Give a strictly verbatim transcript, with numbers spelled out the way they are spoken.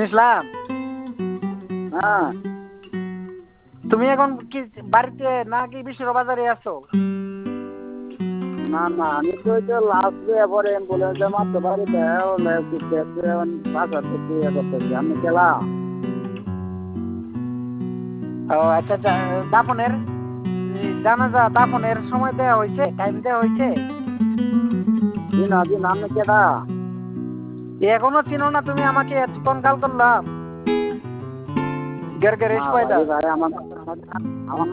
ইসলাম, হ্যাঁ তুমি এখন কি বাড়িতে নাকি বিশ্বর বাজারে আছো? না না আমি তো ওই যে লাস্ট ডে পরে অ্যাম্বুলেন্সে মারতে পারি বাসা থেকে ইয়ে করতেছি আমি গেলা ও আচ্ছা আচ্ছা, দাফনের জানাজা দাফনের সময় দেওয়া হয়েছে, টাইম দেওয়া হয়েছে? দিন দিন আমি কেটা এখনো চিনো না তুমি আমাকে? এতক্ষণ কাল করলাম গের গের না পয়দা। ভাই ভাই আমার আমার